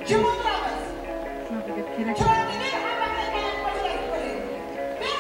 Kim o'tiramiz? Chiroyli hammaga kerak bo'lsa qo'ying. Men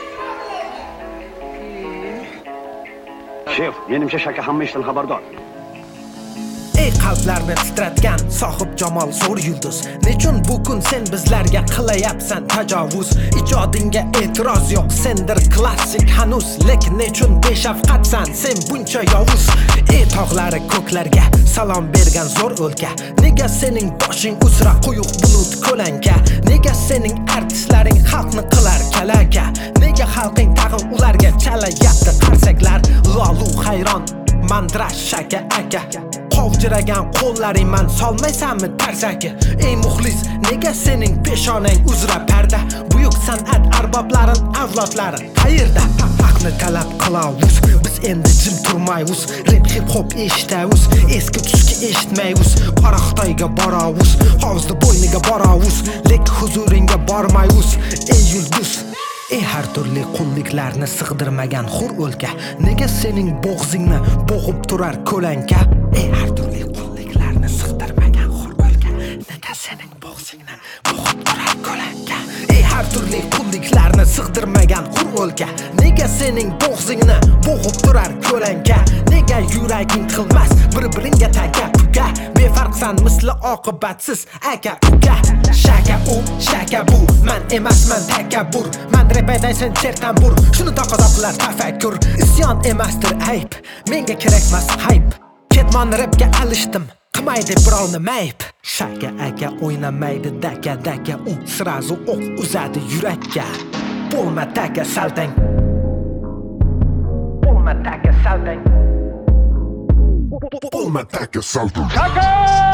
chiroyli. Shef, menimcha Shaka hamma ishdan xabardor. Ey qalblarni titratgan sohib jamol zo'r yulduz, nechun bu kun sen bizlarga qilayapsan tajovuz? Ijodingga e'tiroz yo'q, sendir klassik hanuz, lekin nechun beshafqatsan sen buncha yovuz? Ey tog'lari ko'klarga salom bergan zo'r o'lka, nega sening boshing uzra quyuq bulut ko'lanka? Nega sening artistlaring xalqni qilar kalaka? Nega xalqing tag'in ularga chalayapti qarsaklar? Lolu hayron mandrash Shaka aka, qovjiragan qo'llaring man solmaysanmi tarsaki? Ey muxlis, nega sening peshonang uzra parda? Buyuk san'at arboblarin avlodlari qayerda? Haqni talab qilavuz, biz endi jim turmaymiz. Rap hip hop eshitamiz, eski tuski eshitmaymiz. Qora Xitoyga boravuz, hovuzda bo'yniga boravuz, lek huzuringga bormaymiz. Ey yulduz, ey har turli qulliklarni sig'dirmagan hur o'lka, nega sening bo'g'zingni bo'g'ib turar ko'lanka? Ey har turli qulliklarni sig'dirmagan hur o'lka, nega sening bo'g'zingni bo'g'ib turar ko'lanka? Ey har turli qulliklarni sig'dirmagan hur o'lka, nega sening bo'g'zingni bo'g'ib turar ko'lanka? Nega yuraging qilmas bir-biringga taka puka? Befarqsan misli oqibatsiz aka uka. Shaka u, Shaka bu, man emasman takabbur. Man rap aytaysan chertambur, shuni taqozo qilar tafakkur. Isyon emasdir ayb, menga kerakmas hype. Ketmon rapga alishdim, qilmaydi birovni mayb. Shaka aka o'ynamaydi daka u, srazu o'q uzadi yurakka. Bo'lma taka saltang, bo'lma taka saltang, Pull my tack salto. Shaka!